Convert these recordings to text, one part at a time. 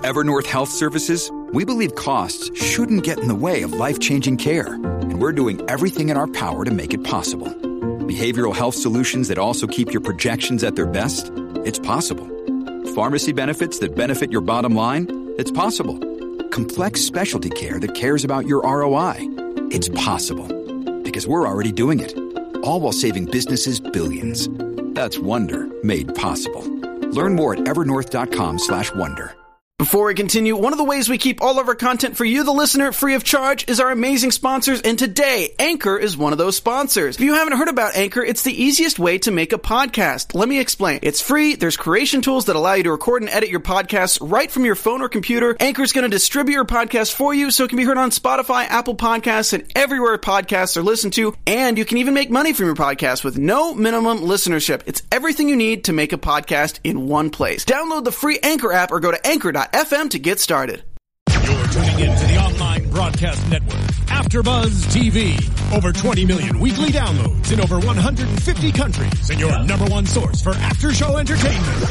At Evernorth Health Services, we believe costs shouldn't get in the way of life-changing care, and we're doing everything in our power to make it possible. Behavioral health solutions that also keep your projections at their best? It's possible. Pharmacy benefits that benefit your bottom line? It's possible. Complex specialty care that cares about your ROI? It's possible. Because we're already doing it. All while saving businesses billions. That's Wonder made possible. Learn more at evernorth.com/wonder. Before we continue, one of the ways we keep all of our content for you, the listener, free of charge is our amazing sponsors, and today, Anchor is one of those sponsors. If you haven't heard about Anchor, it's the easiest way to make a podcast. Let me explain. It's free, there's creation tools that allow you to record and edit your podcasts right from your phone or computer. Anchor's going to distribute your podcast for you so it can be heard on Spotify, Apple Podcasts, and everywhere podcasts are listened to, and you can even make money from your podcast with no minimum listenership. It's everything you need to make a podcast in one place. Download the free Anchor app or go to anchor.fm to get started. You're tuning in to the online broadcast network, AfterBuzz TV. Over 20 million weekly downloads in over 150 countries, and your number one source for after-show entertainment.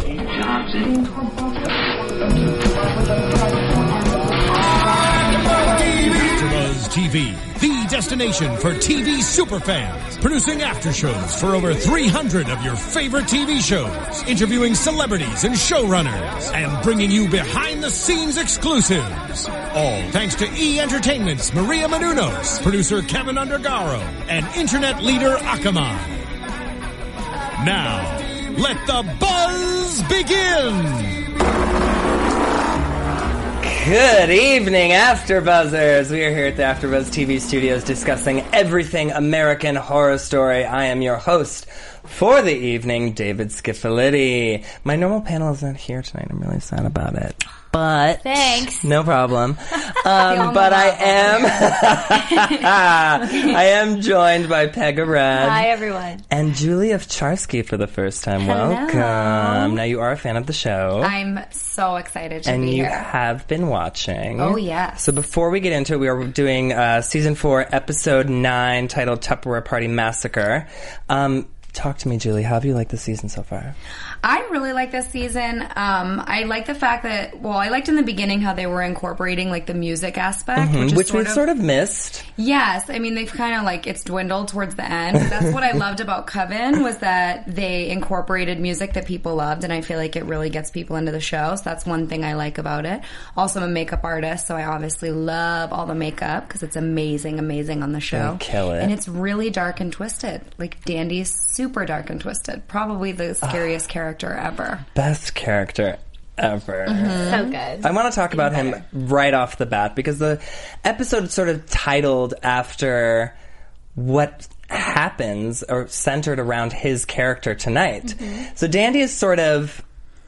AfterBuzz TV, the destination for TV superfans, producing after shows for over 300 of your favorite TV shows, interviewing celebrities and showrunners, and bringing you behind-the-scenes exclusives. All thanks to E! Entertainment's Maria Menounos, producer Kevin Undergaro, and internet leader Akamai. Now, let the buzz begin! Good evening, AfterBuzzers. We are here at the AfterBuzz TV studios discussing everything American Horror Story. I am your host for the evening, David Skifalidi. My normal panel is not here tonight. I'm really sad about it. But thanks. No problem. But I am joined by Pegah Red. Hi, everyone. And Julie Ovcharsky for the first time. Hello. Welcome. Now, you are a fan of the show. I'm so excited to be here. And you have been watching. Oh, yes. So before we get into it, we are doing Season 4, Episode 9, titled Tupperware Party Massacre. Talk to me, Julie. How have you liked the season so far? I really like this season. I like the fact that, I liked in the beginning how they were incorporating, like, the music aspect. Which we sort of missed. Yes. I mean, they've kind of, like, it's dwindled towards the end. That's what I loved about Coven, was that they incorporated music that people loved, and I feel like it really gets people into the show. So that's one thing I like about it. Also, I'm a makeup artist, so I obviously love all the makeup, because it's amazing, amazing on the show. They kill it. And it's really dark and twisted. Like, Dandy's super dark and twisted. Probably the scariest character ever. Best character ever. So good. I want to talk about him right off the bat, because the episode is sort of titled after what happens or centered around his character tonight. So Dandy is sort of,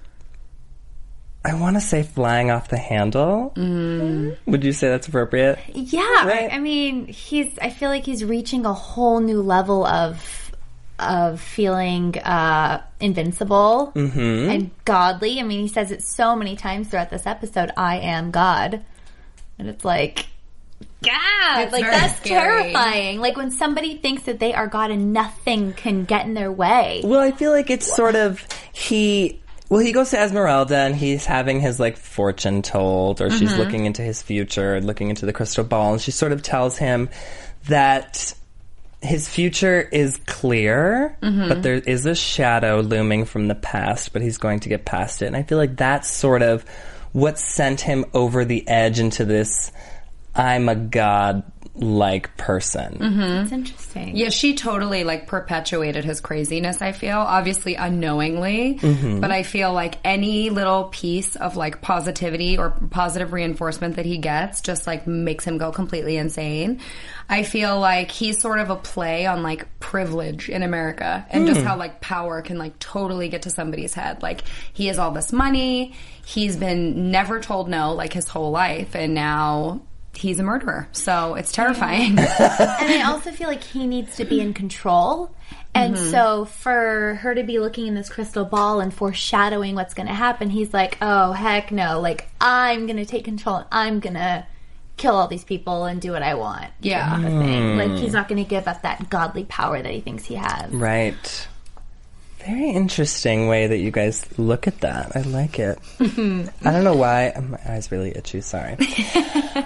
I want to say, flying off the handle. Would you say that's appropriate? Yeah. Right? I mean, I feel like he's reaching a whole new level of feeling invincible and godly. I mean, he says it so many times throughout this episode, I am God. And it's like, God, like, that's scary. Terrifying. Like, when somebody thinks that they are God and nothing can get in their way. Well, I feel like it's sort of, he goes to Esmeralda and he's having his, like, fortune told, or she's looking into his future, looking into the crystal ball, and she sort of tells him that his future is clear, but there is a shadow looming from the past, but he's going to get past it. And I feel like that's sort of what sent him over the edge into this, I'm a god-like person. It's interesting. Yeah, she totally, like, perpetuated his craziness, I feel. Obviously unknowingly. But I feel like any little piece of, like, positivity or positive reinforcement that he gets just, like, makes him go completely insane. I feel like he's sort of a play on, like, privilege in America and just how, like, power can, like, totally get to somebody's head. Like, he has all this money. He's been never told no, like, his whole life. And now he's a murderer. So it's terrifying. And I also feel like he needs to be in control. And so for her to be looking in this crystal ball and foreshadowing what's going to happen, he's like, oh, heck no. Like, I'm going to take control and I'm going to kill all these people and do what I want. Yeah. Kind of thing. Like, he's not going to give up that godly power that he thinks he has. Right. Very interesting way that you guys look at that. I like it. I don't know why. My eye's really itchy. Sorry. Get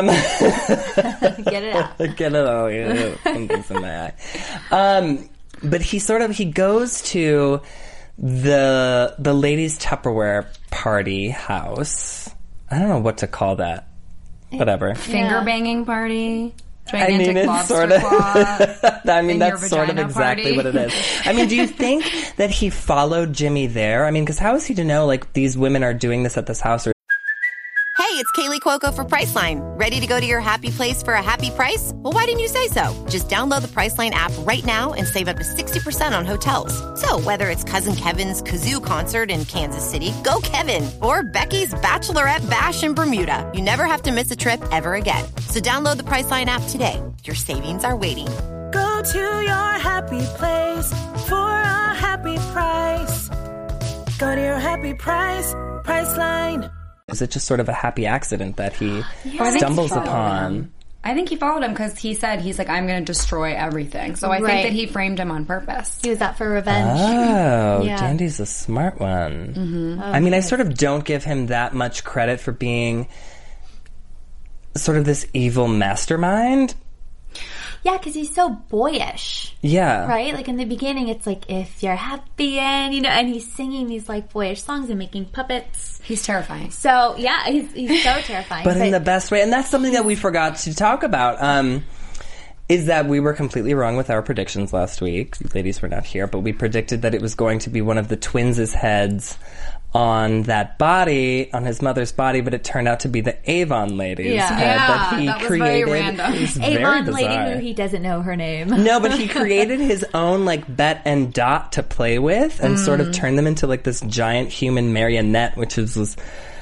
it out. Get it out. Yeah, something's in my eye. But he goes to the ladies' Tupperware party house. I don't know what to call that. Whatever. Finger banging party. I mean, it's sort of. I mean, that's sort of exactly what it is. I mean, do you think that he followed Jimmy there? I mean, because how is he to know, like, these women are doing this at this house? Or Hey, it's Kaylee Cuoco for Priceline. Ready to go to your happy place for a happy price? Well, why didn't you say so? Just download the Priceline app right now and save up to 60% on hotels. So whether it's Cousin Kevin's Kazoo Concert in Kansas City, go Kevin, or Becky's Bachelorette Bash in Bermuda, you never have to miss a trip ever again. So download the Priceline app today. Your savings are waiting. Go to your happy place for a happy price. Go to your happy price, Priceline. is it just sort of a happy accident that he stumbles upon? I think he followed him because he said, he's like, I'm going to destroy everything. So I think that he framed him on purpose. He was out for revenge. Oh, Dandy's a smart one. Mm-hmm. I mean, I sort of don't give him that much credit for being sort of this evil mastermind. Yeah, because he's so boyish. Yeah. Right? Like, in the beginning, it's like, if you're happy and, you know, and he's singing these, like, boyish songs and making puppets. He's terrifying. So, yeah, he's so terrifying. But in the best way. And that's something that we forgot to talk about, is that we were completely wrong with our predictions last week. You ladies were not here, but we predicted that it was going to be one of the twins' heads on that body, on his mother's body, but it turned out to be the Avon lady's head that he that was created. Very random. Avon lady who he doesn't know her name. No, but he created his own, like, Bet and Dot to play with and sort of turned them into, like, this giant human marionette, which was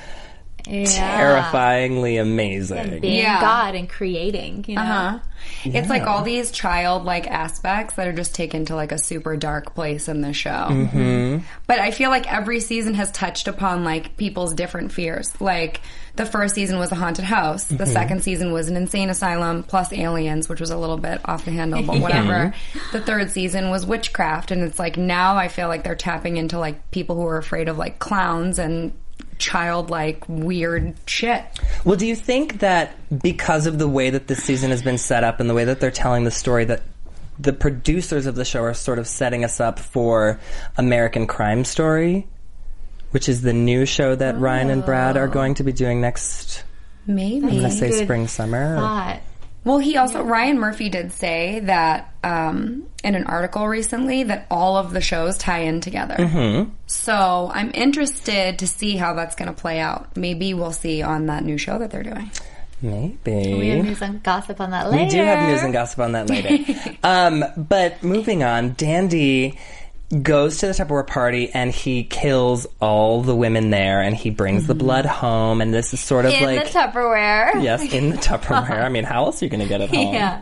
terrifyingly amazing. And being God and creating, you know? Uh-huh. Yeah. It's like all these childlike aspects that are just taken to like a super dark place in the show. Mm-hmm. But I feel like every season has touched upon like people's different fears. Like the first season was a haunted house. The second season was an insane asylum plus aliens, which was a little bit off the handle, but whatever. The third season was witchcraft. And it's like now I feel like they're tapping into like people who are afraid of like clowns and childlike weird shit. Well, do you think that because of the way that this season has been set up and the way that they're telling the story, that the producers of the show are sort of setting us up for American Crime Story, which is the new show that Ryan and Brad are going to be doing next? Maybe. I'm going to say spring, summer. Well, he also, Ryan Murphy did say that in an article recently that all of the shows tie in together. Mm-hmm. So I'm interested to see how that's going to play out. Maybe we'll see on that new show that they're doing. Maybe. We have news and gossip on that later. We do have news and gossip on that later. But moving on, Dandy goes to the Tupperware party and he kills all the women there and he brings the blood home, and this is sort of in like... In the Tupperware. Yes, in the Tupperware. I mean, how else are you going to get it home? Yeah.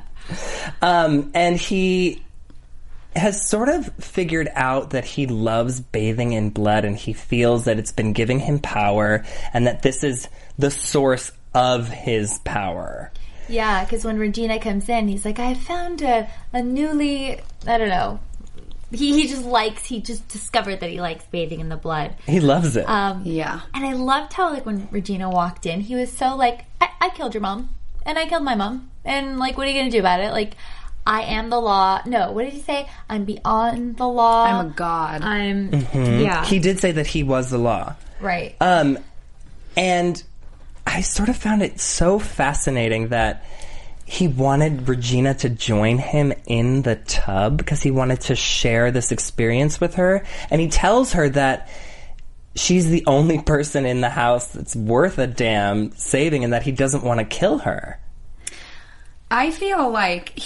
And he has sort of figured out that he loves bathing in blood and he feels that it's been giving him power and that this is the source of his power. Yeah, because when Regina comes in, he's like, I found a newly... I don't know... He just discovered that he likes bathing in the blood. He loves it. Yeah. And I loved how, like, when Regina walked in, he was so, like, I killed your mom. And I killed my mom. And, like, what are you going to do about it? Like, I am the law. No, what did he say? I'm beyond the law. I'm a god. Yeah. He did say that he was the law. Right. And I sort of found it so fascinating that he wanted Regina to join him in the tub because he wanted to share this experience with her. And he tells her that she's the only person in the house that's worth a damn saving and that he doesn't want to kill her. I feel like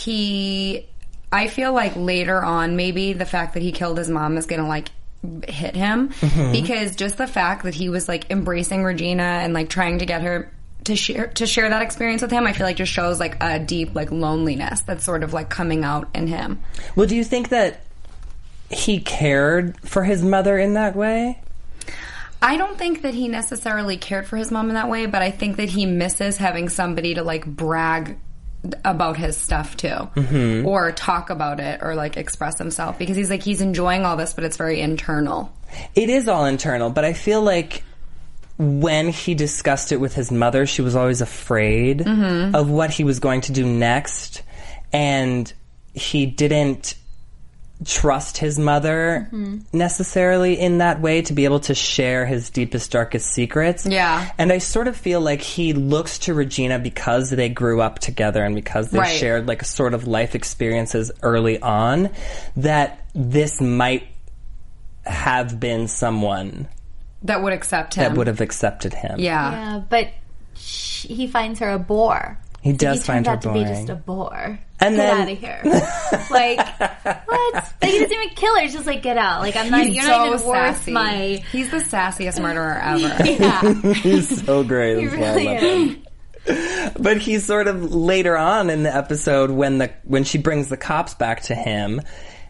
later on, maybe the fact that he killed his mom is going to, like, hit him. Mm-hmm. Because just the fact that he was, like, embracing Regina and, like, trying to get her to share that experience with him, I feel like just shows, like, a deep, like, loneliness that's sort of, like, coming out in him. Well, do you think that he cared for his mother in that way? I don't think that he necessarily cared for his mom in that way, but I think that he misses having somebody to, like, brag about his stuff too, or talk about it, or like express himself, because he's like, he's enjoying all this, but it's very internal. It is all internal, but I feel like when he discussed it with his mother, she was always afraid of what he was going to do next, and he didn't trust his mother necessarily in that way to be able to share his deepest, darkest secrets. Yeah. And I sort of feel like he looks to Regina because they grew up together and because they shared like a sort of life experiences early on, that this might have been someone that would accept him. that would have accepted him. Yeah, but he finds her a bore. He does find her turns out to be boring. just a bore. And Get then- out of here. Like, what? Like, he doesn't even kill her. He's just like, get out. Like, I'm not, you're not even worth sassy. my... He's the sassiest murderer ever. Yeah. He's so great. He That's why I really love him. But he's sort of later on in the episode when she brings the cops back to him,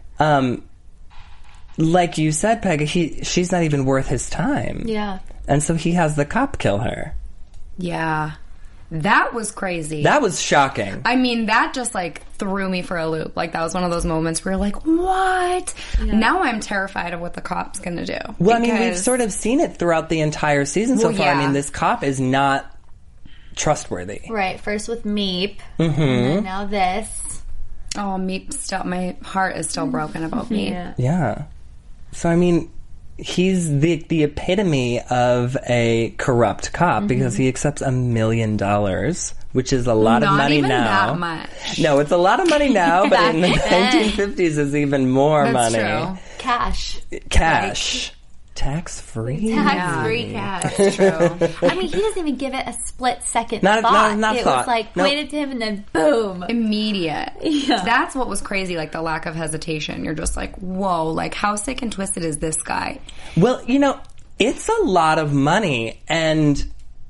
like you said, Peg, she's not even worth his time. Yeah. And so he has the cop kill her. Yeah. That was crazy. That was shocking. I mean, that just like threw me for a loop. Like, that was one of those moments where you're like, what? Now I'm terrified of what the cop's gonna do. Well, I mean, we've sort of seen it throughout the entire season so far. I mean, this cop is not trustworthy. Right. First with Meep. And then now this. Oh, Meep still, my heart is still broken about Meep. Yeah. So, I mean, he's the epitome of a corrupt cop because he accepts $1 million, which is a lot of money Not even now. that much. No, it's a lot of money now, but in the Back then. 1950s is even more That's money. true. Cash. Cash. Tax-free. Tax-free cash. That's true. I mean, he doesn't even give it a split second Not thought. it was like pointed to him and then boom. Immediate. Yeah. That's what was crazy, like the lack of hesitation. You're just like, whoa, like how sick and twisted is this guy? Well, you know, it's a lot of money, and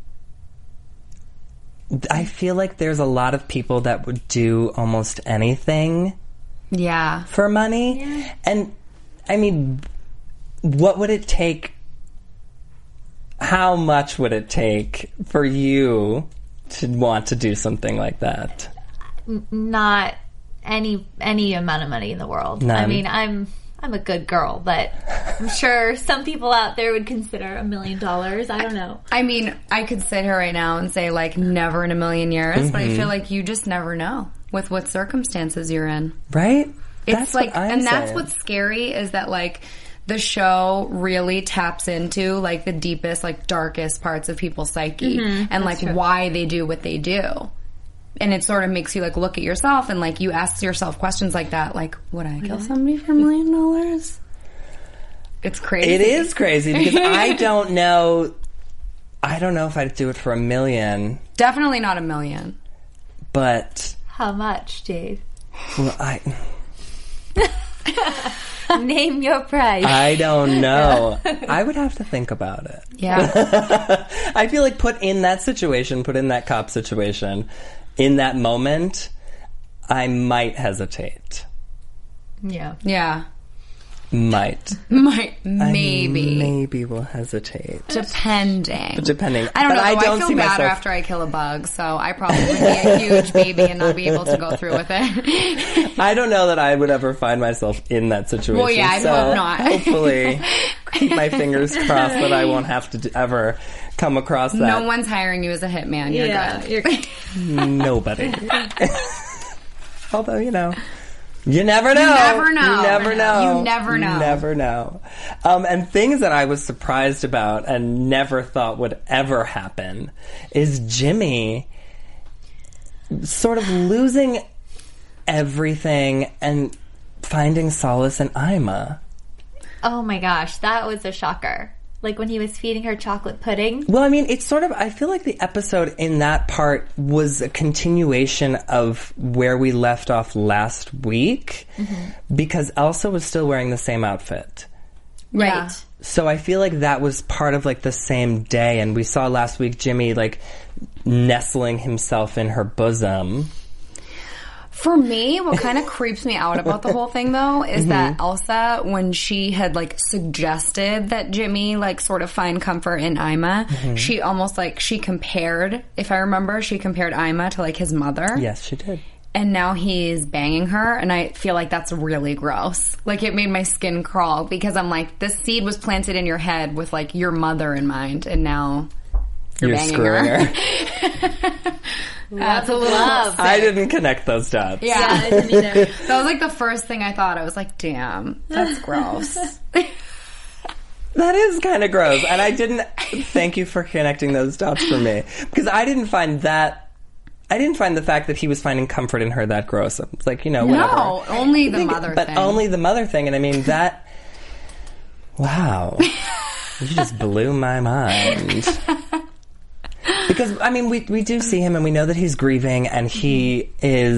I feel like there's a lot of people that would do almost anything Yeah. for money. Yeah. And, I mean, what would it take? How much would it take for you to want to do something like that? Not any amount of money in the world. None. I mean, I'm a good girl, but I'm sure some people out there would consider $1 million. I don't know. I mean, I could sit here right now and say, like, never in a million years, but I feel like you just never know with what circumstances you're in. Right? It's like, what I'm and that's saying. what's scary is that, like, the show really taps into, like, the deepest, like, darkest parts of people's psyche and, like, why they do what they do. And it sort of makes you, like, look at yourself and, like, you ask yourself questions like that, like, would I kill somebody for $1 million? It's crazy. It is crazy because I don't know if I'd do it for $1 million, Definitely not $1 million. but How much, Jade? well, Name your price. I don't know. I would have to think about it. Yeah. I feel like put in that cop situation, in that moment, I might hesitate. Yeah. Yeah. Might. Maybe. Maybe will hesitate. Depending. Depending. I don't know. But I I don't feel see bad myself- after I kill a bug, so I probably would be a huge baby and not be able to go through with it. I don't know that I would ever find myself in that situation. Well, yeah, I so hope not. Hopefully, keep my fingers crossed that I won't have to ever come across that. No one's hiring you as a hitman. You're good. You're Nobody. Although, you know, you never know. You never know. You never know. You never know. You never know. And things that I was surprised about and never thought would ever happen is Jimmy sort of losing everything and finding solace in Ima. Oh my gosh, that was a shocker. Like when he was feeding her chocolate pudding. Well, I mean, it's sort of, I feel like the episode in that part was a continuation of where we left off last week because Elsa was still wearing the same outfit. Right. Yeah. So I feel like that was part of like the same day, and we saw last week Jimmy like nestling himself in her bosom. For me, what kind of creeps me out about the whole thing, though, is that Elsa, when she had, like, suggested that Jimmy, like, sort of find comfort in Ima, she almost, like, she compared, if I remember, she compared Ima to, like, his mother. Yes, she did. And now he's banging her, and I feel like that's really gross. Like, it made my skin crawl, because I'm like, this seed was planted in your head with, like, your mother in mind, and now you're banging screwing her. That's a love. I didn't connect those dots. Yeah. I didn't either. That was like the first thing I thought. I was like, damn, that's gross. That is kind of gross. And I didn't thank you for connecting those dots for me. Because I didn't find the fact that he was finding comfort in her that gross. It's like, you know, whatever. No, only the mother thing. But only the mother thing. And I mean, that... Wow. You just blew my mind. Because, I mean, we do see him and we know that he's grieving and he's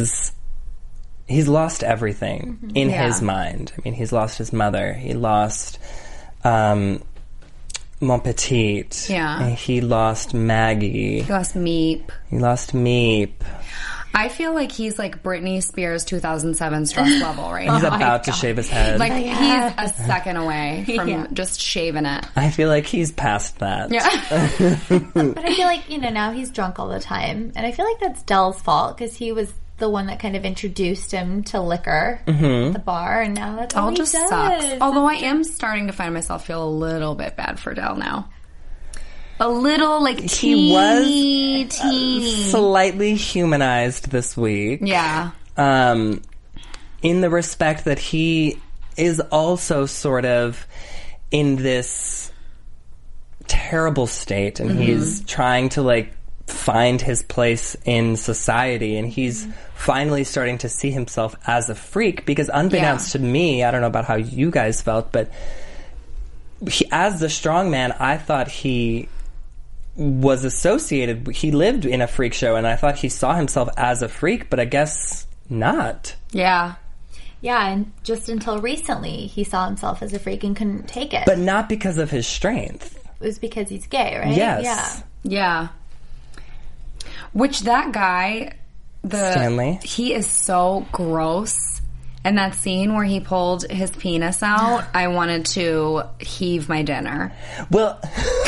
lost everything in his mind. I mean, he's lost his mother. He lost Mon Petit. Yeah. And he lost Maggie. He lost Meep. He lost Meep. I feel like he's like Britney Spears 2007 stress level right now. He's about to shave his head. Like, he's a second away from just shaving it. I feel like he's past that. Yeah. But I feel like, you know, now he's drunk all the time. And I feel like that's Dell's fault because he was the one that kind of introduced him to liquor at the bar. And now that's all he just does. sucks. Although I am starting to find myself feel a little bit bad for Dell now. A little, like, teeny. Slightly humanized this week. Yeah. In the respect that he is also sort of in this terrible state and he's trying to, like, find his place in society and he's finally starting to see himself as a freak because unbeknownst to me, I don't know about how you guys felt, but as the strong man, I thought he was associated, he lived in a freak show and I thought he saw himself as a freak, but I guess not. Yeah. Yeah, and just until recently he saw himself as a freak and couldn't take it. But not because of his strength. It was because he's gay, right? Yes. Yeah. Which that guy, Stanley, he is so gross. And that scene where he pulled his penis out, I wanted to heave my dinner. Well...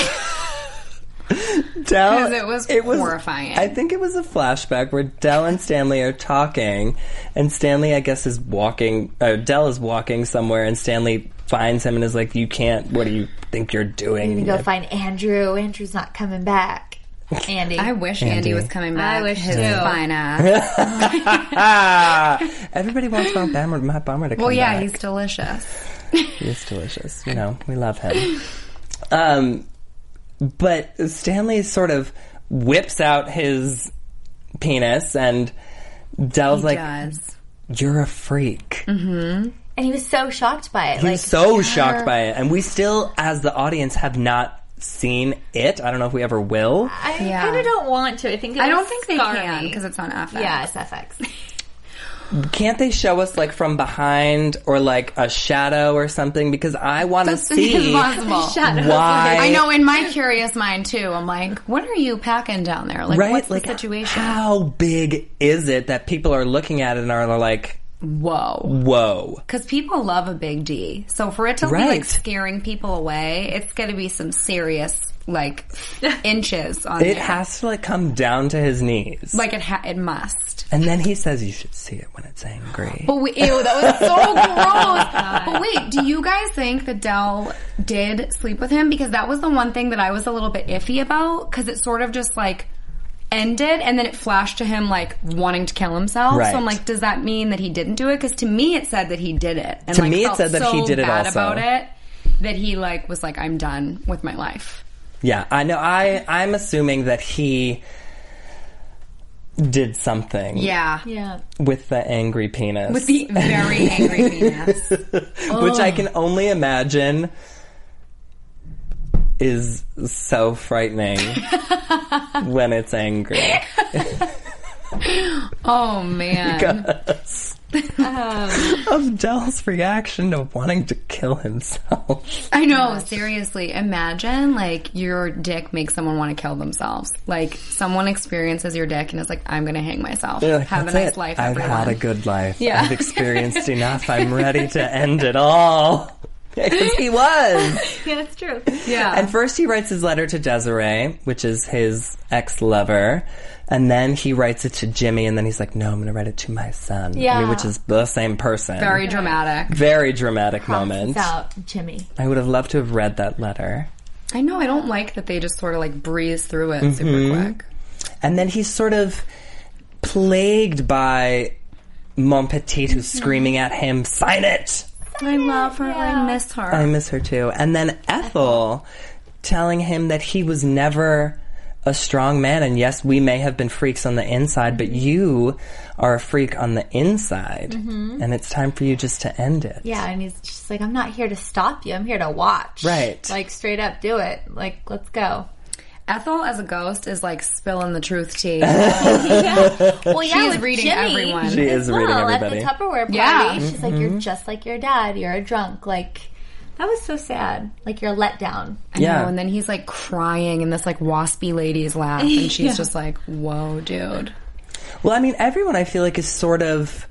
Because it was horrifying. I think it was a flashback where Dell and Stanley are talking, and Stanley, I guess, is walking. Dell is walking somewhere, and Stanley finds him and is like, "You can't. What do you think you're doing?" You need to go find Andrew. Andrew's not coming back. Andy. I wish Andy was coming back. I wish his too. fine ass. Everybody wants Matt Bomer to come Well, yeah, back. he's delicious. He is delicious. You know, we love him. But Stanley sort of whips out his penis, and Dell's "You're a freak." Mm-hmm. And he was so shocked by it. He was so shocked by it, and we still, as the audience, have not seen it. I don't know if we ever will. I kind of don't want to. I don't think they can because it's on FX. Yeah, it's FX. Can't they show us like from behind or like a shadow or something? Because I want to see why. I know, in my curious mind too, I'm like, what are you packing down there? Like, what's the situation? How big is it that people are looking at it and are like, whoa. Because people love a big D. So for it to be like scaring people away, it's going to be some serious like inches on it. there. Has to like come down to his knees. Like it must. And then he says you should see it when it's angry. But ew, that was so gross. But wait, do you guys think that Dell did sleep with him? Because that was the one thing that I was a little bit iffy about. Because it sort of just like ended and then it flashed to him like wanting to kill himself. Right. So I'm like, does that mean that he didn't do it? Because to me it said that he did it. And to like, me it felt said that so he did it bad also. About it that he like was like, I'm done with my life. Yeah, I know. I'm assuming that he did something. Yeah. With the angry penis. With the very angry penis. Which I can only imagine is so frightening when it's angry. Oh, man. Because of Del's reaction to wanting to kill himself. I know, seriously. Imagine, like, your dick makes someone want to kill themselves. Like, someone experiences your dick and is like, I'm going to hang myself. Like, Have a nice life, I've everyone. had a good life. Yeah. I've experienced enough. I'm ready to end it all. Because he was. Yeah, it's true. Yeah. And first he writes his letter to Desiree, which is his ex-lover. And then he writes it to Jimmy, and then he's like, no, I'm going to write it to my son. Yeah. I mean, which is the same person. Very dramatic. Very dramatic moment. Out, Jimmy. I would have loved to have read that letter. I know, I don't like that they just sort of, like, breeze through it super quick. And then he's sort of plagued by Mon Petit, who's screaming at him, sign it! I love her. I miss her. I miss her too. And then Ethel telling him that he was never a strong man, and yes, we may have been freaks on the inside, but you are a freak on the inside, and it's time for you just to end it. Yeah, and he's just like, I'm not here to stop you. I'm here to watch. Right. Like, straight up do it. Like, let's go. Ethel as a ghost is like spilling the truth tea. Yeah. Well, yeah, She's with reading Jimmy everyone. She is reading everybody. At the Tupperware party, Yeah. she's like, you're just like your dad. You're a drunk. Like, that was so sad. Like, you're let down. I know, and then he's like crying in this like waspy lady's lap, and she's just like, whoa, dude. Well, I mean, everyone I feel like is sort of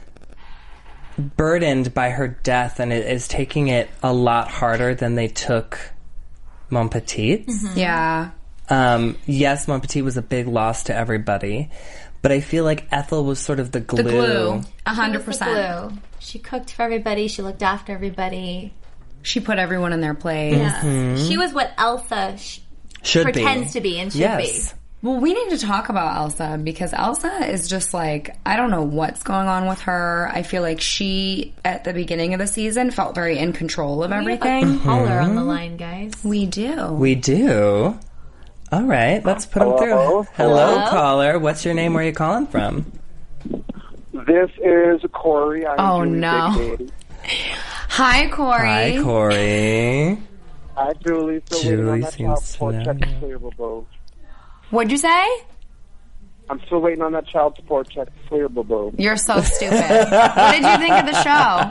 burdened by her death, and it is taking it a lot harder than they took Mon Petit's. Yeah. Yes, Mon Petit was a big loss to everybody, but I feel like Ethel was sort of the glue. The glue. She was the 100%. glue. She cooked for everybody. She looked after everybody. She put everyone in their place. Yeah. She was what Elsa Should pretends be. to be and should Yes. be. Well, we need to talk about Elsa because Elsa is just like, I don't know what's going on with her. I feel like she, at the beginning of the season, felt very in control of everything. We have a caller on the line, guys. We do. We do. All right, let's put him through. Hello, caller. What's your name? Where are you calling from? This is Corey. I'm Julie's no. big baby. Hi, Corey. Hi, Corey. Hi, Julie. So Julie waiting on that child seems support to check know. to clear Bobo. What'd you say? I'm still waiting on that child support check to clear Bobo. You're so stupid. What did you think of the show?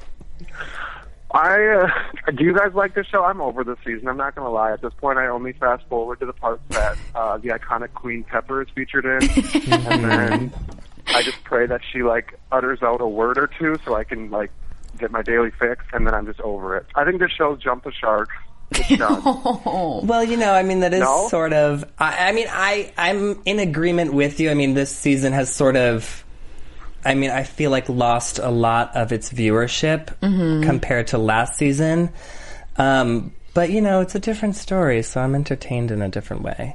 Do you guys like this show? I'm over this season. I'm not going to lie. At this point, I only fast forward to the parts that the iconic Queen Pepper is featured in. And then I just pray that she, like, utters out a word or two so I can, like, get my daily fix, and then I'm just over it. I think this show's jumped the shark. It's done. Well, you know, I mean, that is No? sort of... I'm in agreement with you. I mean, this season has sort of... I mean, I feel like lost a lot of its viewership compared to last season. But, you know, it's a different story, so I'm entertained in a different way.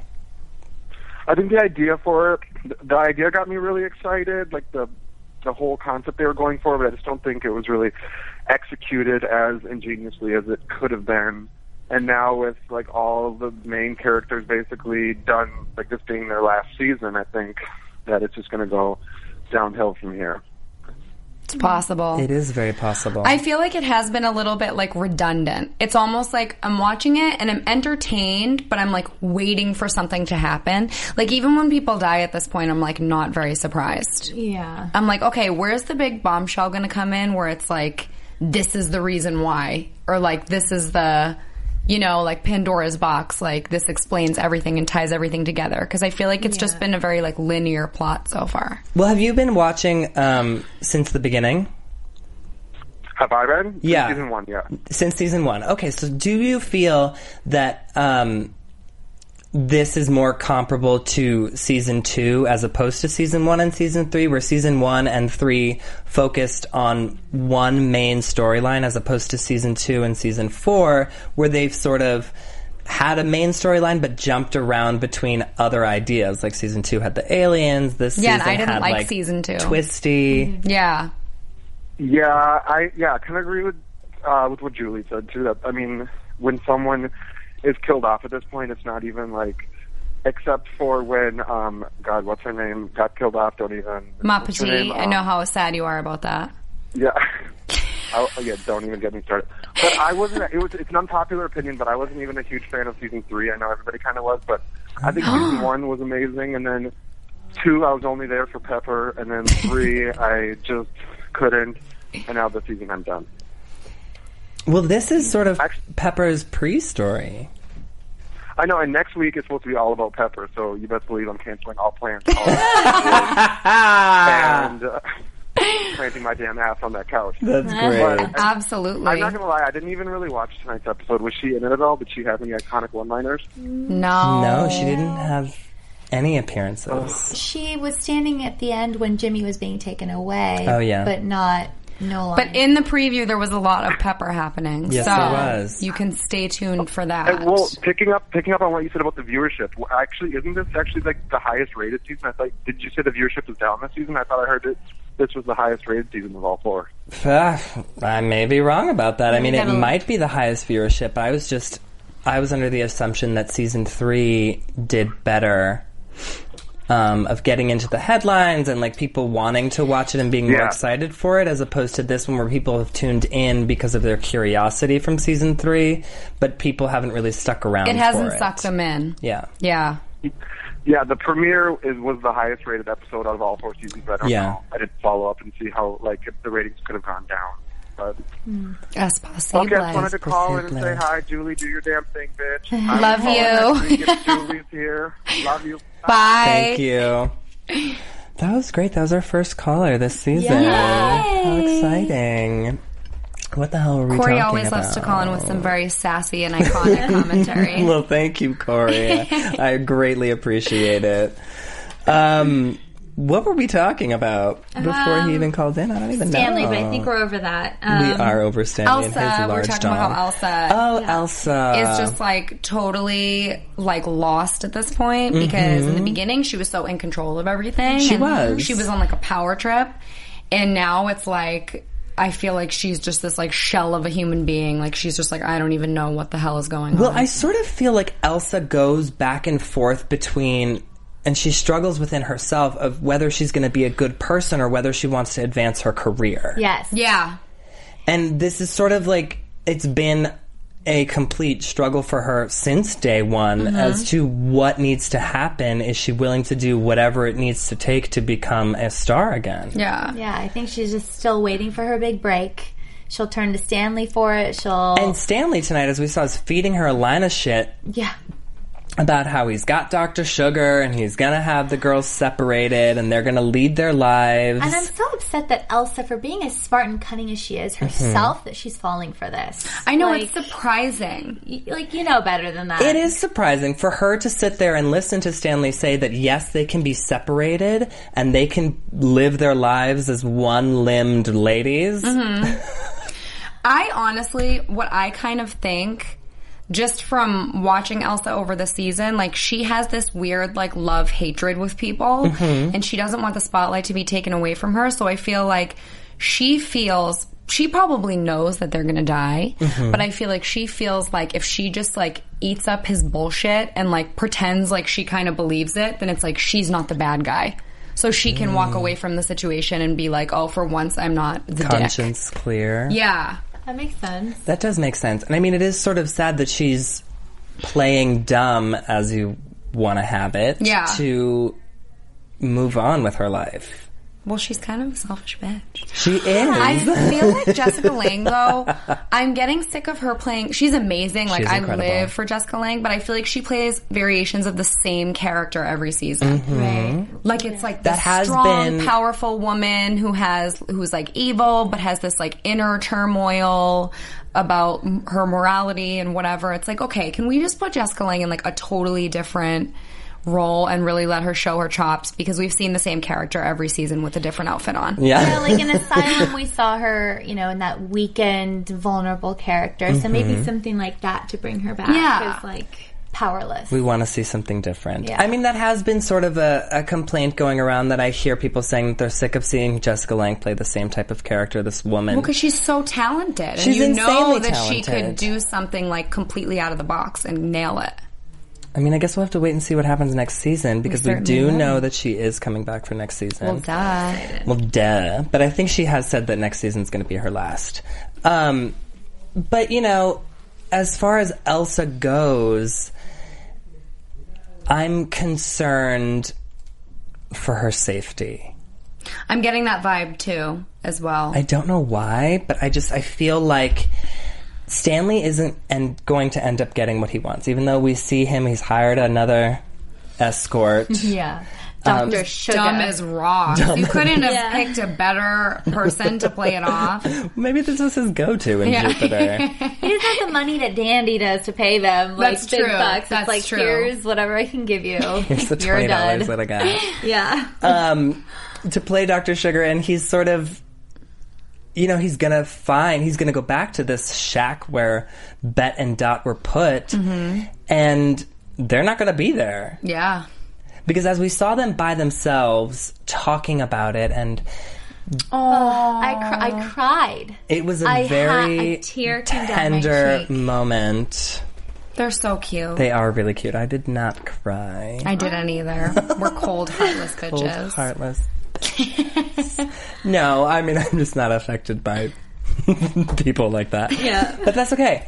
I think the idea for it, the idea got me really excited, like the whole concept they were going for, but I just don't think it was really executed as ingeniously as it could have been. And now with, like, all the main characters basically done, like, this being their last season, I think that it's just going to go downhill from here. It's possible. It is very possible. I feel like it has been a little bit like redundant. It's almost like I'm watching it and I'm entertained, but I'm like waiting for something to happen. Like even when people die at this point, I'm like not very surprised. Yeah. I'm like, okay, where's the big bombshell going to come in where it's like, this is the reason why? Or like, this is the, you know, like Pandora's box, like this explains everything and ties everything together. Because I feel like it's just been a very like linear plot so far. Well, have you been watching since the beginning? Have I been? Yeah. Season 1, yeah. Since season 1. Okay, so do you feel that this is more comparable to season 2 as opposed to season 1 and season 3, where season 1 and 3 focused on one main storyline as opposed to season 2 and season 4, where they've sort of had a main storyline but jumped around between other ideas? Like season 2 had the aliens, this season and I didn't had like season 2. Twisty. Yeah. Yeah, I kind of agree with what Julie said too. That I mean, when someone is killed off at this point, it's not even like, except for when God, what's her name, got killed off. Don't even. Ma what's her Petit, name? I know how sad you are about that. Yeah, yeah. Don't even get me started. But I wasn't. It's an unpopular opinion, but I wasn't even a huge fan of season 3. I know everybody kind of was, but I think season 1 was amazing, and then 2, I was only there for Pepper, and then 3, I just couldn't, and now this season I'm done. Well, this is sort of Pepper's pre-story. I know, and next week it's supposed to be all about Pepper, so you best believe I'm canceling all plans. And planting my damn ass on that couch. That's great. Absolutely. I'm not going to lie, I didn't even really watch tonight's episode. Was she in it at all? Did she have any iconic one-liners? No, she didn't have any appearances. She was standing at the end when Jimmy was being taken away. Oh, yeah. But no line. But in the preview, there was a lot of Pepper happening. Yes, so there was. You can stay tuned for that. Well, picking up on what you said about the viewership, actually, isn't this actually like the highest rated season? I thought. Did you say the viewership was down this season? I thought I heard this was the highest rated season of all 4. I may be wrong about that. I mean, it might be the highest viewership. I was under the assumption that season 3 did better. Of getting into the headlines and like people wanting to watch it and being more excited for it, as opposed to this one where people have tuned in because of their curiosity from season 3, but people haven't really stuck around. It hasn't sucked them in. Yeah. Yeah, the premiere was the highest rated episode out of all 4 seasons. I don't know. I didn't follow up and see how if the ratings could have gone down. But Es posible. Okay, I just wanted to call in and say hi, Julie. Do your damn thing, bitch. Love you. Julie's here. Love you. Bye. Thank you. That was great. That was our first caller this season. Yay. How exciting. What the hell were we Corey talking always about? loves to call in with some very sassy and iconic commentary. Well, thank you, Corey. I greatly appreciate it. What were we talking about before he even called in? I don't even Stanley, know. but I think we're over that. We are over Stanley and his Elsa, large we're talking dog. about how Elsa Elsa is just like totally like lost at this point because in the beginning she was so in control of everything. She and was. She was on like a power trip, and now it's like I feel like she's just this like shell of a human being. Like she's just like I don't even know what the hell is going on. Well, I sort of feel like Elsa goes back and forth between. And she struggles within herself of whether she's going to be a good person or whether she wants to advance her career. Yes. Yeah. And this is sort of like, it's been a complete struggle for her since day one as to what needs to happen. Is she willing to do whatever it needs to take to become a star again? Yeah. Yeah, I think she's just still waiting for her big break. She'll turn to Stanley for it. And Stanley tonight, as we saw, is feeding her a line of shit. Yeah. About how he's got Dr. Sugar and he's going to have the girls separated and they're going to lead their lives. And I'm so upset that Elsa, for being as smart and cunning as she is herself, that she's falling for this. I know, it's surprising. You know better than that. It is surprising for her to sit there and listen to Stanley say that, yes, they can be separated and they can live their lives as one-limbed ladies. I honestly, what I kind of think... Just from watching Elsa over the season, like, she has this weird, like, love-hatred with people, and she doesn't want the spotlight to be taken away from her, so I feel like she probably knows that they're gonna die, but I feel like she feels like if she just, like, eats up his bullshit and, like, pretends like she kind of believes it, then it's like she's not the bad guy. So she can walk away from the situation and be like, oh, for once I'm not the Conscience dick. clear. Yeah. That makes sense. That does make sense. And I mean, it is sort of sad that she's playing dumb, as you want to have it, to move on with her life. Well, she's kind of a selfish bitch. She is. I feel like Jessica Lange, though, I'm getting sick of her playing. She's amazing. Like, I live for Jessica Lange, but I feel like she plays variations of the same character every season. Right. Like, it's like this strong, powerful woman who's like evil, but has this like inner turmoil about her morality and whatever. It's like, okay, can we just put Jessica Lange in like a totally different role and really let her show her chops, because we've seen the same character every season with a different outfit on. Yeah, like in Asylum we saw her, in that weekend vulnerable character, so maybe something like that to bring her back. Yeah. Is like powerless. We want to see something different. Yeah. I mean, that has been sort of a complaint going around that I hear people saying that they're sick of seeing Jessica Lange play the same type of character, this woman. Well, because she's so talented. She's and you know insanely that talented. she could do something like completely out of the box and nail it. I mean, I guess we'll have to wait and see what happens next season, because we do know that she is coming back for next season. Well, duh. Well, duh. But I think she has said that next season's going to be her last. But, as far as Elsa goes, I'm concerned for her safety. I'm getting that vibe too, as well. I don't know why, but I feel like Stanley isn't going to end up getting what he wants. Even though we see him, he's hired another escort. Yeah. Dr. Sugar. Dumb as rocks. You couldn't have picked a better person to play it off. Maybe this was his go-to in Jupiter. He doesn't have the money that Dandy does to pay them. Like, That's big true. bucks. That's it's like, true. here's whatever I can give you. Here's the You're done. $20 that I got. Yeah. To play Dr. Sugar, and he's sort of, he's gonna go back to this shack where Bet and Dot were put, and they're not gonna be there. Yeah. Because as we saw them by themselves talking about it, and I cried. it was a very a tear came down my tender cheek. moment. They're so cute. They are really cute. I did not cry. I didn't either. We're cold, heartless bitches. Cold, heartless. No, I mean, I'm just not affected by people like that. Yeah. But that's okay.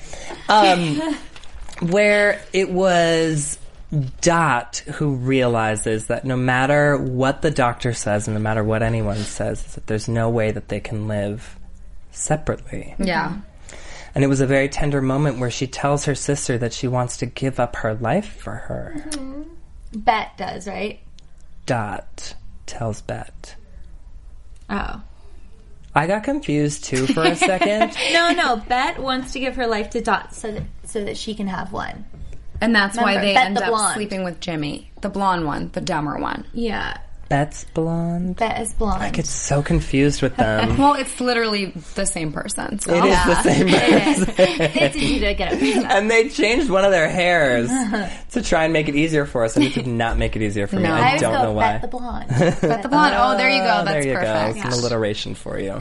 Where it was Dot who realizes that no matter what the doctor says and no matter what anyone says, that there's no way that they can live separately. Yeah. And it was a very tender moment where she tells her sister that she wants to give up her life for her. Bet does, right? Dot tells Bet. Oh. I got confused too for a second. No. Bet wants to give her life to Dot so that she can have one. And that's why Remember, they Bet end the up blonde. sleeping with Jimmy. The blonde one. The dumber one. Yeah. Bet's blonde. Bet is blonde. I get so confused with them. Well, it's literally the same person. So. It is the same person. It's easy to get it. And they changed one of their hairs to try and make it easier for us, and it did not make it easier for me. No. I always don't go know why. Bet the blonde. Bet the blonde. Oh, there you go. That's there you perfect. go. Some alliteration for you.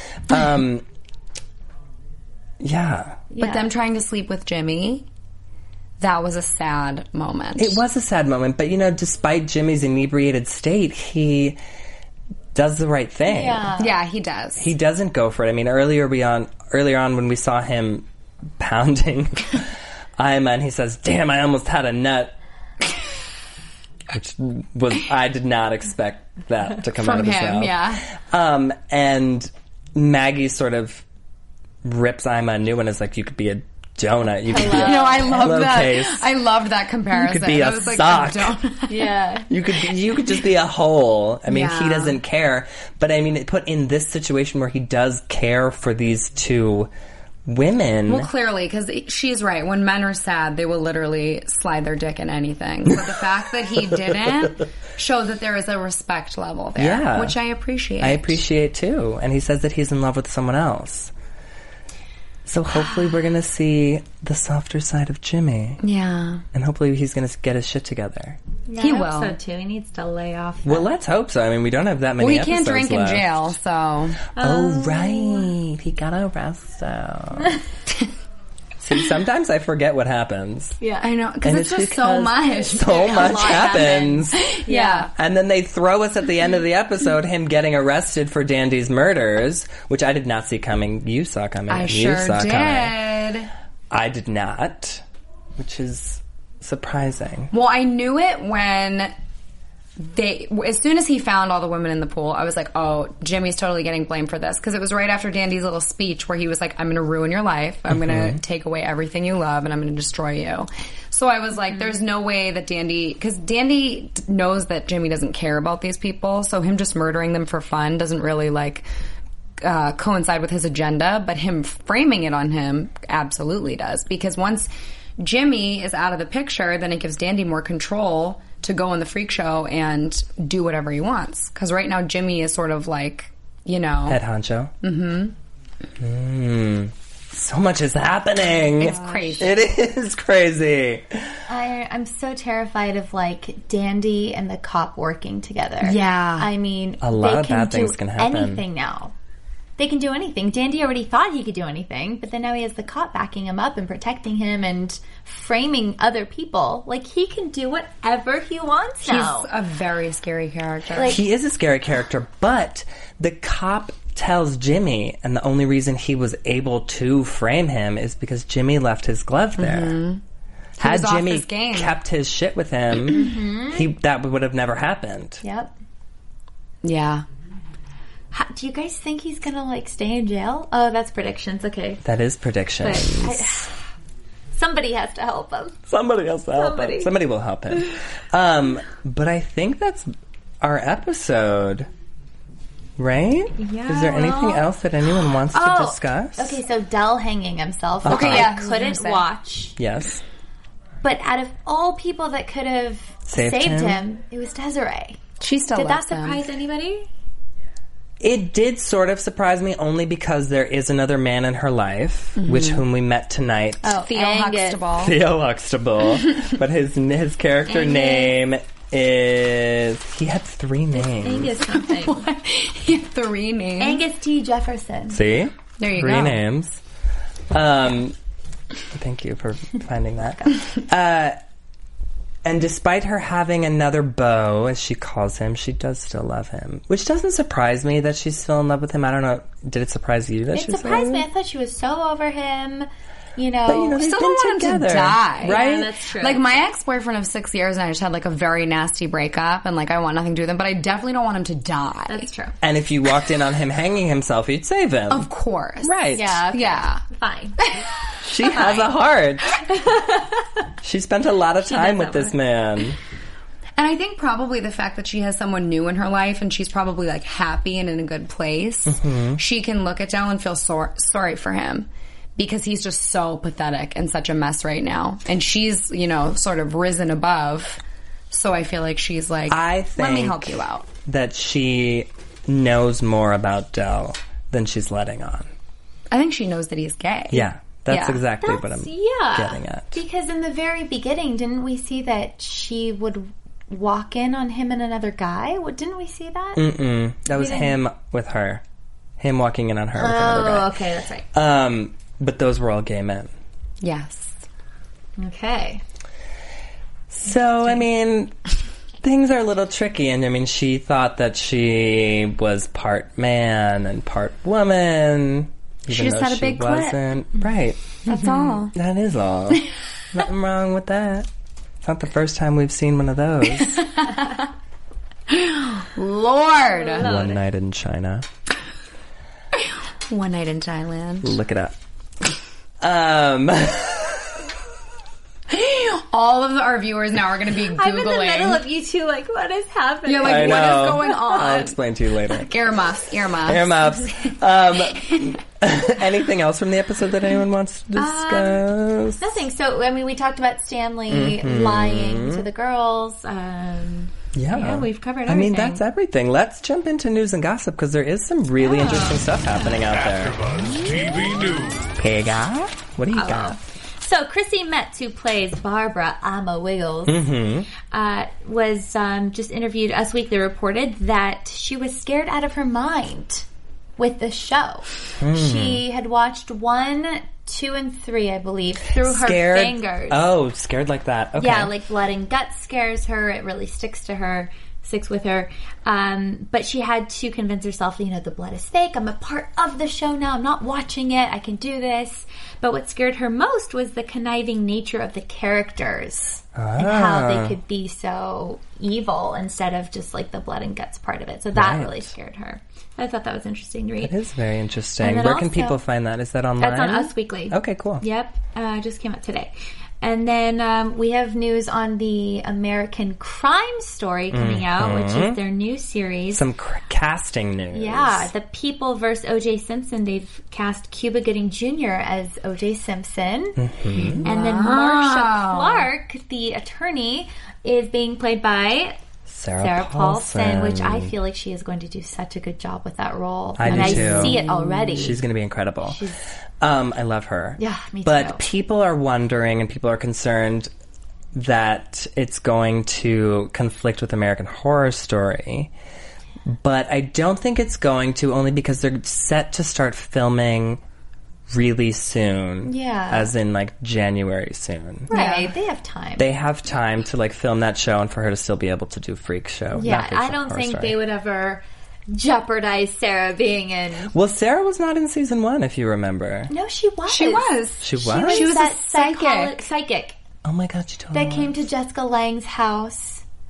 Yeah. But them trying to sleep with Jimmy, that was a sad moment. It was a sad moment, but despite Jimmy's inebriated state, he does the right thing. Yeah, he does. He doesn't go for it. I mean, earlier on when we saw him pounding Ima, and he says, "Damn, I almost had a nut." Which I did not expect that to come out From of his him, mouth. yeah. And Maggie sort of rips Ima a new one. Is like, you could be a donut. You could be a I love that. pillowcase. I loved that comparison. You could be I a was like, sock. donut. Yeah. You could just be a hole. I mean, Yeah. he doesn't care. But I mean, put in this situation where he does care for these two women. Well, clearly, because she's right. When men are sad, they will literally slide their dick in anything. But the fact that he didn't shows that there is a respect level there, Yeah. which I appreciate. I appreciate too. And he says that he's in love with someone else. So hopefully we're going to see the softer side of Jimmy. Yeah. And hopefully he's going to get his shit together. Yeah, He I hope will. so too. He needs to lay off. Well, let's hope so. I mean, we don't have that many Well, he episodes can't drink left. in jail, so. Oh, right. He got arrested. See, sometimes I forget what happens. Yeah, I know, because And it's just so much. So much happens. Yeah. And then they throw us at the end of the episode him getting arrested for Dandy's murders, which I did not see coming. You saw coming. I You sure saw did. coming. I did not, which is surprising. Well, I knew it when as soon as he found all the women in the pool, I was like, oh, Jimmy's totally getting blamed for this. Because it was right after Dandy's little speech where he was like, I'm going to ruin your life. I'm going to take away everything you love and I'm going to destroy you. So I was like, there's no way that Dandy, because Dandy knows that Jimmy doesn't care about these people. So him just murdering them for fun doesn't really coincide with his agenda. But him framing it on him absolutely does. Because once Jimmy is out of the picture, then it gives Dandy more control to go on the freak show and do whatever he wants. Because right now Jimmy is sort of like, Head honcho. So much is happening. It's crazy. It is crazy. I'm so terrified of Dandy and the cop working together. Yeah. I mean, A lot they of bad things do can happen. anything now. They can do anything. Dandy already thought he could do anything, but then now he has the cop backing him up and protecting him and framing other people. Like, he can do whatever he wants now. He's a very scary character. He is a scary character, but the cop tells Jimmy, and the only reason he was able to frame him is because Jimmy left his glove there. Had was off Jimmy his game. kept his shit with him, that would have never happened. Yep. Yeah. Do you guys think he's gonna like stay in jail? Oh, that's predictions. Okay, That is predictions. somebody has to help him. Somebody else will help him. Somebody will help him. But I think that's our episode. Right? Yeah. Is there anything else that anyone wants to discuss? Okay, so Del hanging himself. Okay, which yeah. I couldn't watch. Yes. But out of all people that could have Saved him, it was Desiree. She still Did that loves him. surprise anybody? It did sort of surprise me only because there is another man in her life, whom we met tonight. Oh, Theo Angus. Huxtable. Theo Huxtable. But his character name is... He had 3 names. Angus something. He had 3 names. Angus T. Jefferson. See? There you 3 go. names. Thank you for finding that. And despite her having another beau, as she calls him, she does still love him. Which doesn't surprise me that she's still in love with him. I don't know. Did it surprise you that It she's surprised me. I thought she was so over him. You know, But, you know, they've Still been don't want him together, to die. right? Yeah, that's true. Like, my ex-boyfriend of 6 years and I just had, like, a very nasty breakup, and, like, I want nothing to do with him, but I definitely don't want him to die. That's true. And if you walked in on him hanging himself, you'd save him. Of course. Right. Yeah. Okay. Yeah. Fine. She has a heart. She spent a lot of time with have this a- man. And I think probably the fact that she has someone new in her life and she's probably, like, happy and in a good place, she can look at Del and feel sorry for him. Because he's just so pathetic and such a mess right now. And she's, you know, sort of risen above. So I feel like she's like, I think let me help you out. that she knows more about Del than she's letting on. I think she knows that he's gay. Yeah, that's Yeah. exactly what I'm getting at. Because in the very beginning, didn't we see that she would walk in on him and another guy? Didn't we see that? Mm-mm. That was him with her. Him walking in on her with another guy. Oh, okay, that's right. But those were all gay men. Yes. Okay. So, I mean, things are a little tricky. And, I mean, she thought that she was part man and part woman. Even She just though had a she big clit. wasn't. Right. That's all. That is all. Nothing wrong with that. It's not the first time we've seen one of those. Lord. One night in China. One night in Thailand. Look it up. All of our viewers now are going to be Googling. I'm in the middle of you two, like, what is happening? You're like, I what know. is going on? I'll explain to you later. Earmuffs. Earmuffs. Anything else from the episode that anyone wants to discuss? Nothing. So, I mean, we talked about Stanley lying to the girls. Yeah, we've covered everything. I mean, that's everything. Let's jump into news and gossip because there is some really interesting stuff happening out there. AfterBuzz TV News. Pega, what do you got? So, Chrissy Metz, who plays Barbara Amma Wiggles, was just interviewed. Us Weekly reported that she was scared out of her mind with the show. She had watched 1, 2, and 3, I believe, through her fingers. Oh, scared like that. Okay. Yeah, like blood and guts scares her. It really sticks with her. But she had to convince herself, you know, the blood is fake. I'm a part of the show now. I'm not watching it. I can do this. But what scared her most was the conniving nature of the characters and how they could be so evil instead of just like the blood and guts part of it. So that really scared her. I thought that was interesting to read. It is very interesting. And then Where can also- people find that? Is that online? That's on Us Weekly. Okay, cool. Yep, just came out today. And then we have news on the American Crime Story coming out, which is their new series. Some casting news. Yeah, The People vs. O.J. Simpson. They've cast Cuba Gooding Jr. as O.J. Simpson. And then Marsha Clark, the attorney, is being played by Sarah Paulson, which I feel like she is going to do such a good job with that role. I do too. I see it already. She's going to be incredible. I love her. Yeah, me too. But people are wondering and people are concerned that it's going to conflict with American Horror Story. But I don't think it's going to, only because they're set to start filming really soon. Yeah. As in, like, January soon. Right, they have time. They have time to, like, film that show and for her to still be able to do Freak Show. Yeah, Not Freak I Show, don't Horror think Story. they would ever jeopardize Sarah being in... Well, Sarah was not in season 1, if you remember. No, she was. She was. She was? She was a that psychic. psychic Oh my god, she told me. that came to Jessica Lange's house.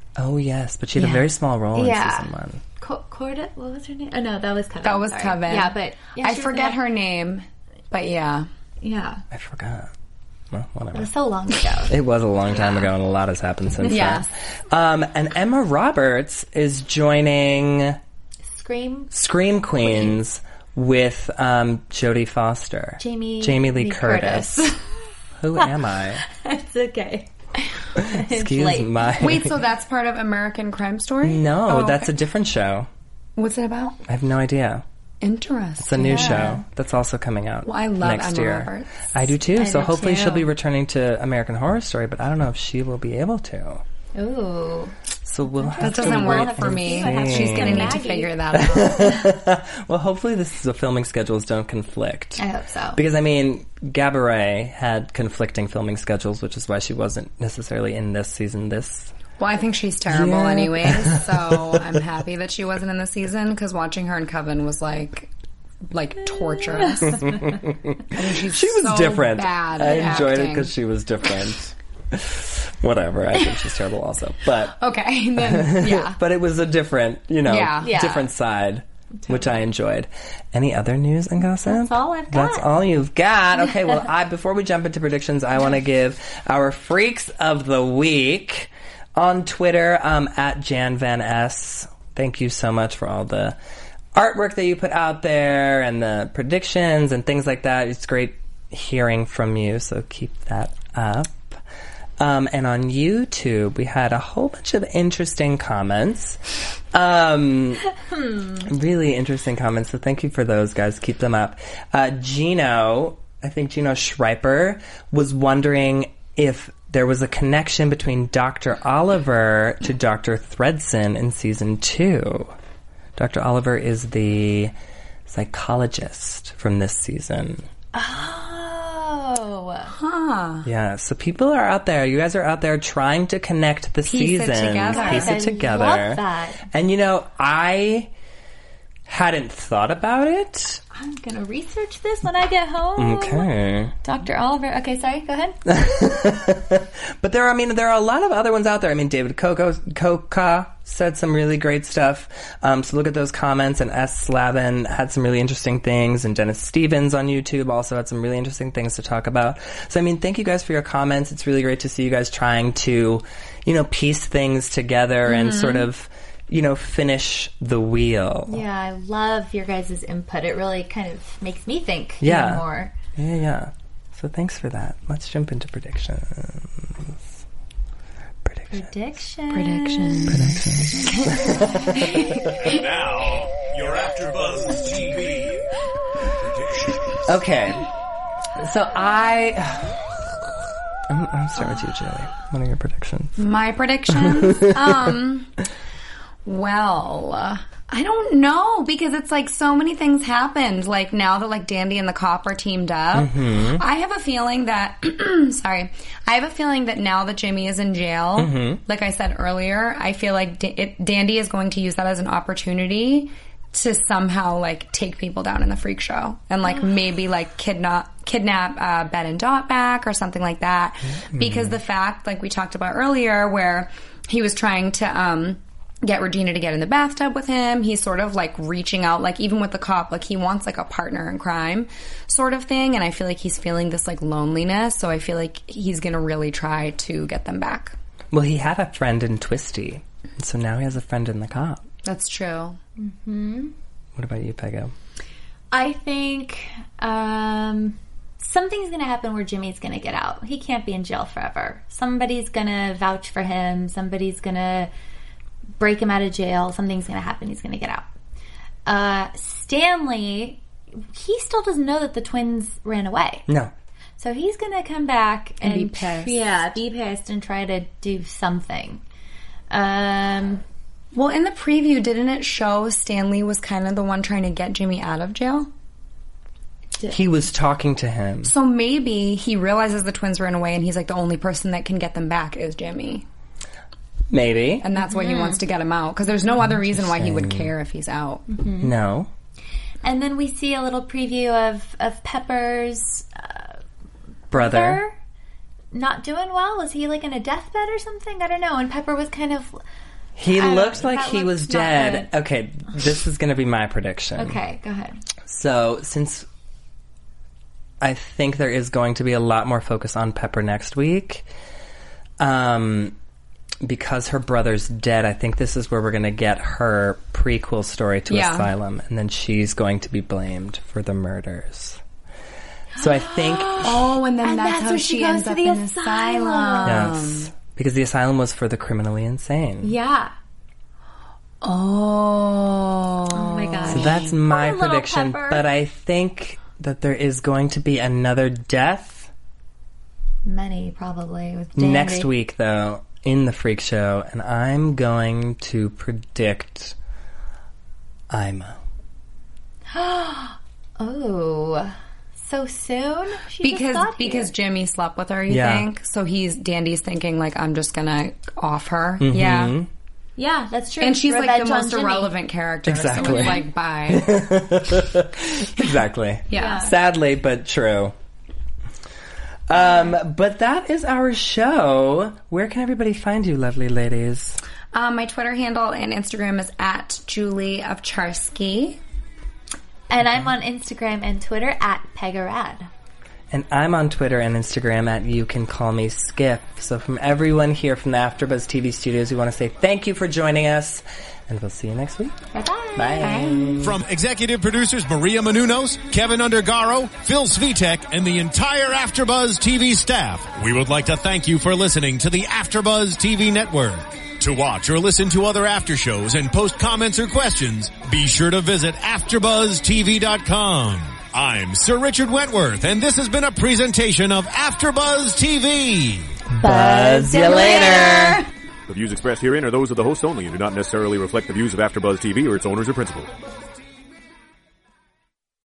Oh, yes. But she had a very small role in season 1. Corda, what was her name? Oh, no, that was Coven. That was Sorry. Coven. Yeah, but... Yeah, I forget her name, but yeah. Yeah. I forgot. Well, whatever. It was so long ago. It was a long time ago, and a lot has happened since then. And Emma Roberts is joining Scream Queens with Jodie Foster. Jamie Lee Curtis. Who am I? It's okay. Excuse my... Wait, so that's part of American Crime Story? No, that's a different show. What's it about? I have no idea. Interesting. It's a new show that's also coming out I love next Emma year. Roberts. I do too. So hopefully she'll be returning to American Horror Story, but I don't know if she will be able to. Ooh. So we'll have That to doesn't work wait for and me. see. She's going to need to figure that out. Well, hopefully the filming schedules don't conflict. I hope so. Because, I mean, Gabourey had conflicting filming schedules, which is why she wasn't necessarily in this season. Well, I think she's terrible anyways, so I'm happy that she wasn't in the season, because watching her in Coven was like torturous. I mean, she was so different. Bad I at enjoyed it acting. because she was different. Whatever, I think she's terrible also. But okay, then yeah. But it was a different, Yeah. different side, which I enjoyed. Any other news and gossip? That's all I've got. That's all you've got. Okay, well, before we jump into predictions, I want to give our Freaks of the Week on Twitter at Jan Van S. Thank you so much for all the artwork that you put out there and the predictions and things like that. It's great hearing from you, so keep that up. And on YouTube, we had a whole bunch of interesting comments. Really interesting comments, so thank you for those, guys. Keep them up. Gino Schreiber, was wondering if there was a connection between Dr. Oliver to Dr. Thredson in season 2. Dr. Oliver is the psychologist from this season. Oh. Huh. Yeah, so people are out there. You guys are out there trying to connect the seasons. Piece it together. I love that. And, I hadn't thought about it. I'm going to research this when I get home. Okay. Dr. Oliver. Okay, sorry. Go ahead. But there are a lot of other ones out there. I mean, David Koka said some really great stuff. So look at those comments. And S. Slavin had some really interesting things. And Dennis Stevens on YouTube also had some really interesting things to talk about. So, I mean, thank you guys for your comments. It's really great to see you guys trying to, piece things together and sort of, finish the wheel. Yeah, I love your guys' input. It really kind of makes me think more. Yeah. So thanks for that. Let's jump into predictions. Predictions. And now, your AfterBuzz TV predictions. Okay. So I'm starting with you, Julie. What are your predictions? My predictions? Well, I don't know, because it's like so many things happened. Like now that like Dandy and the cop are teamed up, I have a feeling that, I have a feeling that now that Jimmy is in jail, like I said earlier, I feel like Dandy is going to use that as an opportunity to somehow like take people down in the freak show and like maybe like kidnap Ben and Dot back or something like that. Because the fact, like we talked about earlier, where he was trying to get Regina to get in the bathtub with him. He's sort of like reaching out, like even with the cop, like he wants like a partner in crime sort of thing. And I feel like he's feeling this like loneliness. So I feel like he's going to really try to get them back. Well, he had a friend in Twisty. So now he has a friend in the cop. That's true. What about you, Pego? I think something's going to happen where Jimmy's going to get out. He can't be in jail forever. Somebody's going to vouch for him. Somebody's going to break him out of jail. Something's going to happen. He's going to get out. Stanley, he still doesn't know that the twins ran away. No. So he's going to come back and be pissed. Yeah, be pissed and try to do something. Well, in the preview, didn't it show Stanley was kind of the one trying to get Jimmy out of jail? He was talking to him. So maybe he realizes the twins ran away and he's like, the only person that can get them back is Jimmy. Maybe. And that's why he wants to get him out. Because there's no other reason why he would care if he's out. No. And then we see a little preview of Pepper's brother not doing well. Was he like in a deathbed or something? I don't know. And Pepper was kind of He looked like he looks was not dead. good. Okay, this is going to be my prediction. Okay, go ahead. So, since I think there is going to be a lot more focus on Pepper next week, because her brother's dead, I think this is where we're going to get her prequel story to Asylum, and then she's going to be blamed for the murders. So I think... and then that's how when she goes ends to up the in asylum. Yes. Because the asylum was for the criminally insane. Yeah. Oh my gosh. So that's my Poor little prediction. Pepper. But I think that there is going to be another death Many, probably. With Dandy. next week, though, in the Freak Show. And I'm going to predict Ima. Oh. So soon? She just got because here. Jimmy slept with her, you Yeah. think? So Dandy's thinking, like, I'm just gonna off her. Mm-hmm. Yeah. Yeah, that's true. And she's like Revenge the on most Jimmy. irrelevant character. Exactly. So it's like, bye. Exactly. Yeah. Sadly, but true. But that is our show. Where can everybody find you, lovely ladies? My Twitter handle and Instagram is @Julie And I'm on Instagram and Twitter @Pegarad. And I'm on Twitter and Instagram @YouCanCallMeSkip. So from everyone here from the AfterBuzz TV studios, we want to say thank you for joining us, and we'll see you next week. Bye-bye. Bye. From executive producers Maria Menounos, Kevin Undergaro, Phil Svitek, and the entire AfterBuzz TV staff, we would like to thank you for listening to the AfterBuzz TV network. To watch or listen to other after shows and post comments or questions, be sure to visit AfterBuzzTV.com. I'm Sir Richard Wentworth, and this has been a presentation of AfterBuzz TV. Buzz you later. The views expressed herein are those of the host only and do not necessarily reflect the views of AfterBuzz TV or its owners or principals.